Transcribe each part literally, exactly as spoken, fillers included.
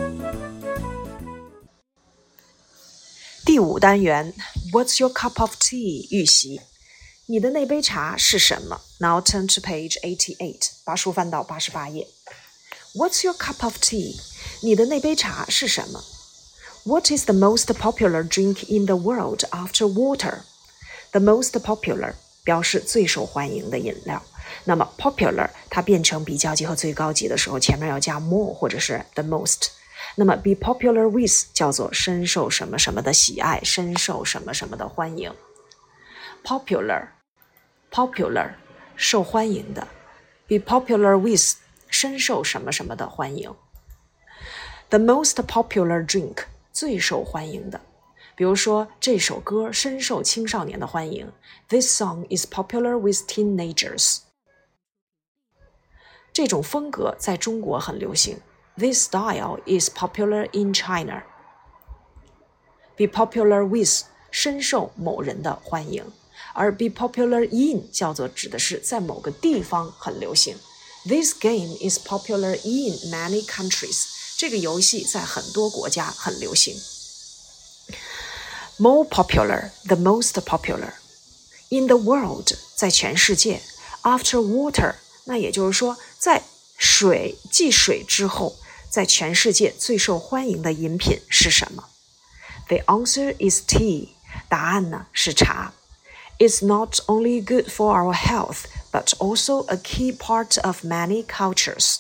第五单元 What's your cup of tea 预习，你的那杯茶是什么？ Now turn to page eighty-eight 把书翻到八十八页。 What's your cup of tea 你的那杯茶是什么？ What is the most popular drink in the world after water? The most popular 表示最受欢迎的饮料，那么 popular 它变成比较级和最高级的时候，前面要加 more 或者是 the most。那么 be popular with 叫做深受什么什么的喜爱，深受什么什么的欢迎。 popular popular 受欢迎的， be popular with 深受什么什么的欢迎。 the most popular drink 最受欢迎的，比如说这首歌深受青少年的欢迎， This song is popular with teenagers。 这种风格在中国很流行， This style is popular in China。 Be popular with 深受某人的欢迎，而 be popular in 叫做指的是在某个地方很流行， This game is popular in many countries。 这个游戏在很多国家很流行。 More popular, the most popular。 In the world 在全世界， After water 那也就是说在水继水之后，在全世界最受欢迎的饮品是什么？ The answer is tea。 答案呢是茶。 It's not only good for our health, but also a key part of many cultures。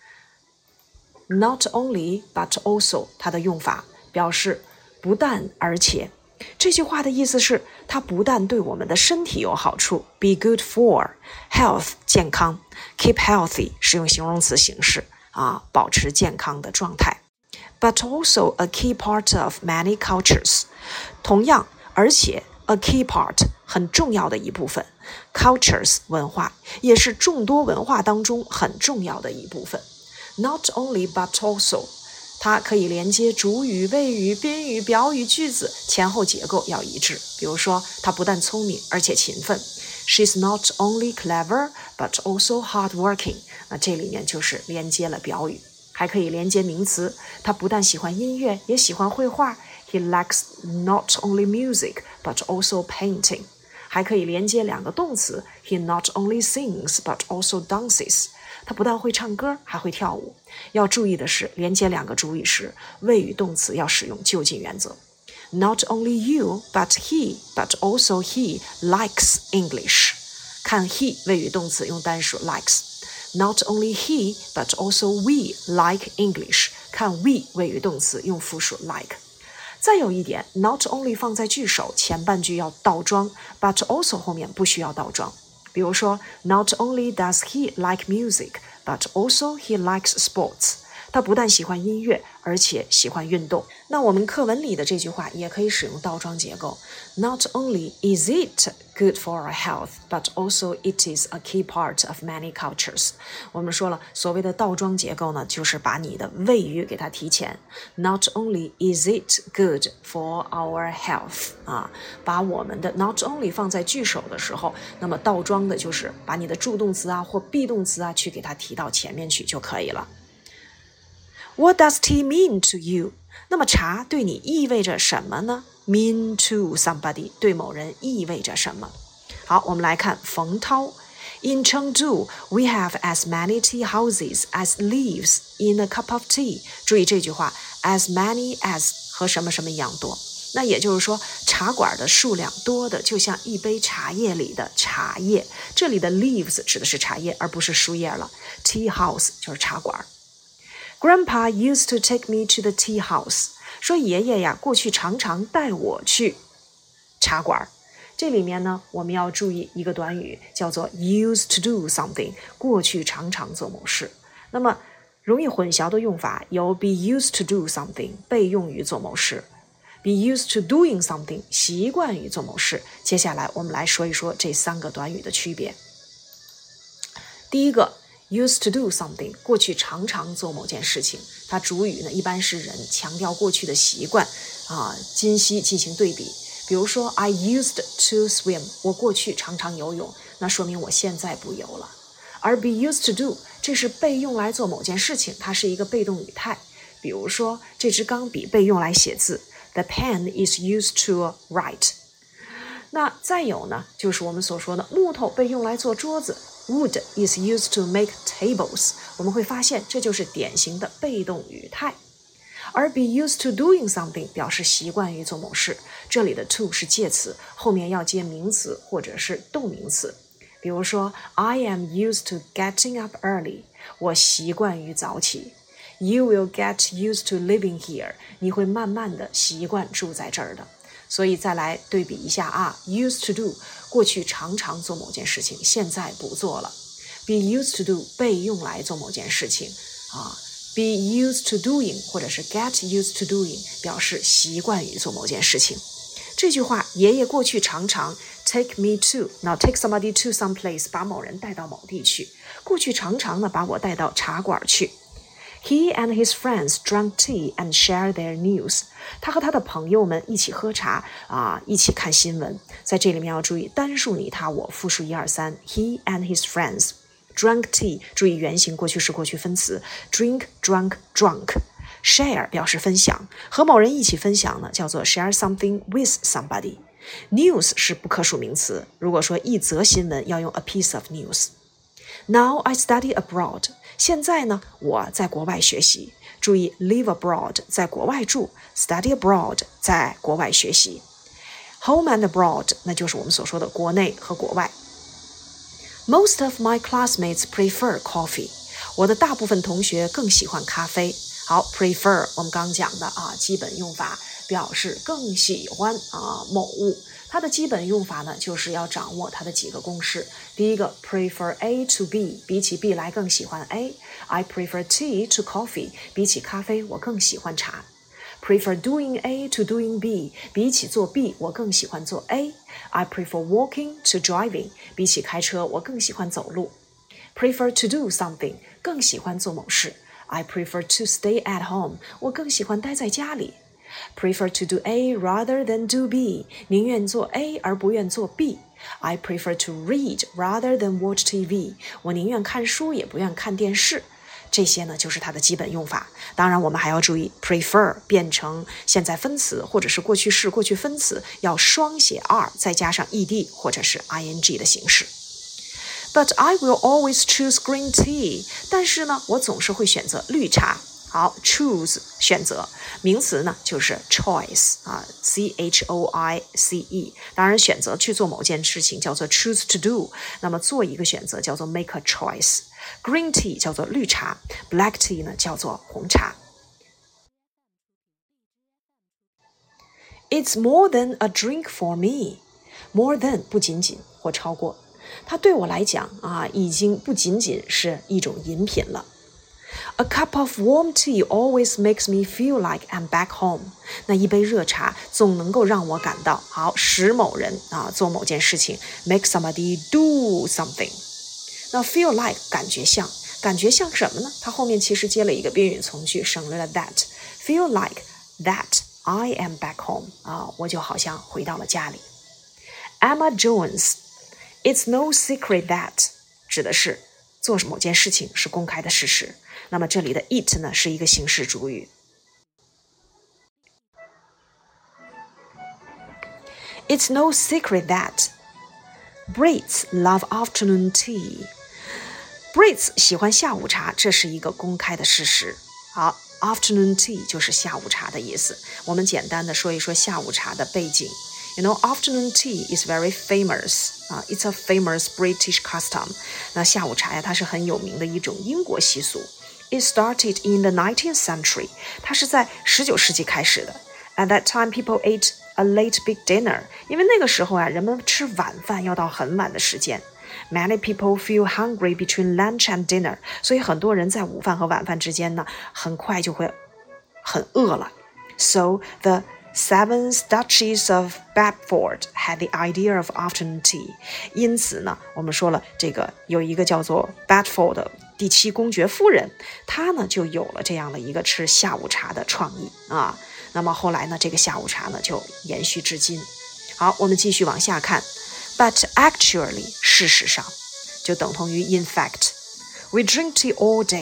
Not only, but also 它的用法表示不但而且，这句话的意思是它不但对我们的身体有好处， be good for health 健康， keep healthy 是用形容词形式啊，保持健康的状态， but also a key part of many cultures。 同样而且 a key part 很重要的一部分， cultures 文化也是众多文化当中很重要的一部分。 Not only but also它可以连接主语、谓语、宾语、表语，句子前后结构要一致。比如说她不但聪明而且勤奋， She's not only clever but also hardworking。 那这里面就是连接了表语。还可以连接名词，他不但喜欢音乐也喜欢绘画， He likes not only music but also painting。 还可以连接两个动词， He not only sings but also dances。他不但会唱歌还会跳舞。要注意的是，连接两个主语时，谓语动词要使用就近原则。 Not only you but he but also he likes English。 看 he 谓语动词用单数 likes。 Not only he but also we like English。 看 we 谓语动词用复数 like。 再有一点， not only 放在句首，前半句要倒装， but also 后面不需要倒装。比如说 Not only does he like music, but also he likes sports。 他不但喜欢音乐，而且喜欢运动。那我们课文里的这句话也可以使用倒装结构。 Not only is it good for our health, but also it is a key part of many cultures。 我们说了，所谓的倒装结构呢，就是把你的谓语给它提前。 Not only is it good for our health， 啊，把我们的 not only 放在句首的时候，那么倒装的就是把你的助动词啊或 be 动词啊去给它提到前面去就可以了。What does tea mean to you？ 那么茶对你意味着什么呢？ Mean to somebody 对某人意味着什么？好，我们来看冯涛。In Chengdu, we have as many tea houses as leaves in a cup of tea。 注意这句话 as many as 和什么什么一样多。那也就是说，茶馆的数量多的就像一杯茶叶里的茶叶。这里的 leaves 指的是茶叶，而不是树叶了。Tea house 就是茶馆。Grandpa used to take me to the tea house。 说爷爷呀，过去常常带我去茶馆。这里面呢，我们要注意一个短语，叫做 used to do something， 过去常常做某事。那么容易混淆的用法有 be used to do something 被用于做某事， be used to doing something 习惯于做某事。接下来我们来说一说这三个短语的区别。第一个used to do something 过去常常做某件事情，它主语呢一般是人，强调过去的习惯啊，今昔进行对比。比如说 I used to swim， 我过去常常游泳，那说明我现在不游了。而 be used to do 这是被用来做某件事情，它是一个被动语态。比比如说，这支钢笔被用来写字 ，The pen is used to write。那再有呢，就是我们所说的木头被用来做桌子 ，Wood is used to make tables。我们会发现，这就是典型的被动语态。而 be used to doing something 表示习惯于做某事，这里的 to 是介词，后面要接名词或者是动名词。比如说 I am used to getting up early， 我习惯于早起。You will get used to living here， 你会慢慢的习惯住在这儿的。所以再来对比一下啊 used to do 过去常常做某件事情，现在不做了。be used to do 被用来做某件事情啊，be used to doing 或者是 get used to doing 表示习惯于做某件事情。这句话爷爷过去常常 take me to， now take somebody to some place 把某人带到某地去，过去常常呢把我带到茶馆去。He and his friends drank tea and shared their news。 他和他的朋友们一起喝茶啊，一起看新闻。在这里面要注意单数你他我，复数一二三。He and his friends drank tea， 注意原形过去式过去分词 drink drunk drunk。 share 表示分享，和某人一起分享呢叫做 share something with somebody。 news 是不可数名词，如果说一则新闻要用 a piece of news。 Now I study abroad， 现在呢我在国外学习，注意 live abroad 在国外住， study abroad 在国外学习。 home and abroad 那就是我们所说的国内和国外。Most of my classmates prefer coffee。 我的大部分同学更喜欢咖啡。好 prefer 我们刚讲的啊，基本用法表示更喜欢啊某物，它的基本用法呢就是要掌握它的几个公式。第一个 prefer A to B， 比起 B 来更喜欢 A。 I prefer tea to coffee， 比起咖啡我更喜欢茶。Prefer doing A to doing B， 比起做 B 我更喜欢做 A。 I prefer walking to driving， 比起开车我更喜欢走路。 Prefer to do something， 更喜欢做某事。 I prefer to stay at home， 我更喜欢待在家里。 Prefer to do A rather than do B， 宁愿做 A 而不愿做 B。 I prefer to read rather than watch T V， 我宁愿看书也不愿看电视。这些呢就是它的基本用法。当然我们还要注意 prefer 变成现在分词或者是过去式过去分词要双写 r 再加上 ed 或者是 ing 的形式。 But I will always choose green tea， 但是呢我总是会选择绿茶。好 choose 选择，名词呢就是 choice 啊 C H O I C E。 当然选择去做某件事情叫做 choose to do， 那么做一个选择叫做 make a choice。 Green tea 叫做绿茶， Black tea 呢叫做红茶。 It's more than a drink for me。 More than 不仅仅或超过，它对我来讲啊已经不仅仅是一种饮品了。A cup of warm tea always makes me feel like I'm back home。 那一杯热茶总能够让我感到好，使某人啊做某件事情 make somebody do something。 那 feel like 感觉像，感觉像什么呢？它后面其实接了一个宾语从句，省略了 that。 Feel like that I am back home 啊，我就好像回到了家里。 Emma Jones It's no secret that 指的是做某件事情是公开的事实。那么这里的 it 呢是一个形式主语。 It's no secret that Brits love afternoon tea。 Brits 喜欢下午茶，这是一个公开的事实。好 afternoon tea 就是下午茶的意思。我们简单的说一说下午茶的背景。You know, afternoon tea is very famous. Uh, it's a famous British custom. 那下午茶呀，它是很有名的一种英国习俗。It started in the nineteenth century. 它是在十九世纪开始的。At that time, people ate a late big dinner. 因为那个时候啊，人们吃晚饭要到很晚的时间。Many people feel hungry between lunch and dinner. 所以很多人在午饭和晚饭之间呢，很快就会很饿了。So the Seventh Duchess of Bedford had the idea of afternoon tea。 因此呢，我们说了这个有一个叫做 Bedford 的第七公爵夫人，她呢就有了这样的一个吃下午茶的创意啊。那么后来呢，这个下午茶呢就延续至今。好，我们继续往下看。But actually， 事实上就等同于 in fact。We drink tea all day。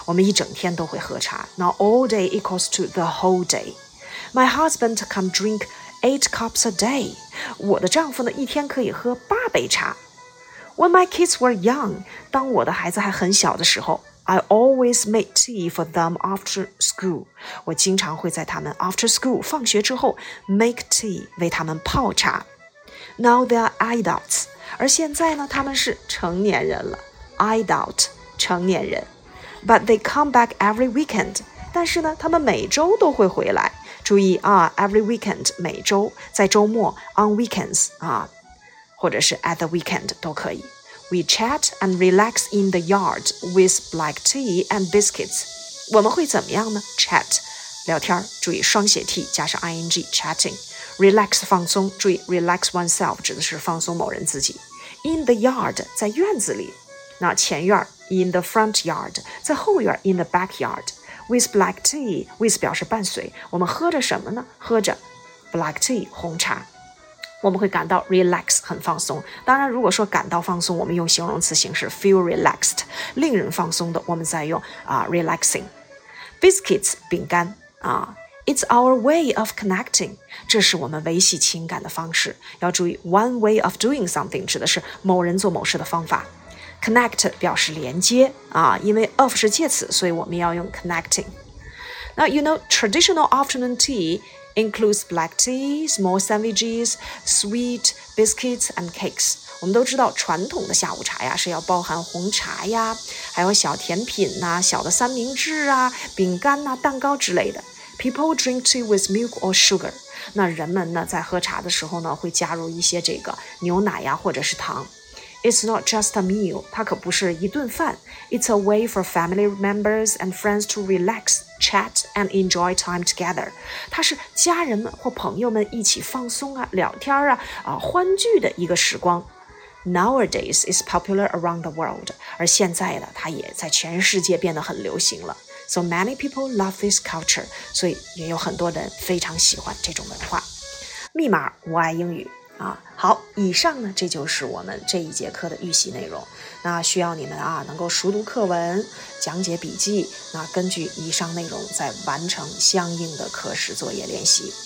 我们一整天都会喝茶。Now all day equals to the whole day.My husband can drink eight cups a day. 我的丈夫呢，一天可以喝八杯茶。When my kids were young, 当我的孩子还很小的时候 I always made tea for them after school. 我经常会在他们 after school 放学之后 make tea 为他们泡茶。Now they are adults. 而现在呢，他们是成年人了 adult 成年人。But they come back every weekend. 但是呢，他们每周都会回来。注意啊 ，every weekend 每周，在周末 on weekends 啊，或者是 at the weekend 都可以。We chat and relax in the yard with black tea and biscuits. 我们会怎么样呢 ？Chat 聊天，注意双写 t 加上 ing chatting。Relax 放松，注意 relax oneself 指的是放松某人自己。In the yard 在院子里，那前院 in the front yard 在后院 in the backyard。With black tea, with 表示伴随，我们喝着什么呢？喝着 black tea 红茶，我们会感到 relax 很放松。当然，如果说感到放松，我们用形容词形式 feel relaxed， 令人放松的，我们再用啊、uh, relaxing。Biscuits 饼干啊。It's our way of connecting. 这是我们维系情感的方式。要注意 one way of doing something 指的是某人做某事的方法。Connect 表示连接啊，因为 of 是介词，所以我们要用 connecting. Now, you know, traditional afternoon tea includes black tea, small sandwiches, sweet biscuits, and cakes. 我们都知道传统的下午茶呀是要包含红茶呀，还有小甜品呐、小的三明治啊、饼干呐、蛋糕之类的。People drink tea with milk or sugar. 那人们呢在喝茶的时候呢会加入一些这个牛奶呀或者是糖。It's not just a meal. 它可不是一顿饭。It's a way for family members and friends to relax, chat, and enjoy time together. 它是家人们或朋友们一起放松啊、聊天啊、啊欢聚的一个时光。Nowadays, it's popular around the world. 而现在呢，它也在全世界变得很流行了。So many people love this culture. 所以也有很多人非常喜欢这种文化。密码我爱英语。啊，好，以上呢，这就是我们这一节课的预习内容。那需要你们啊，能够熟读课文、讲解笔记。那根据以上内容，再完成相应的课时作业练习。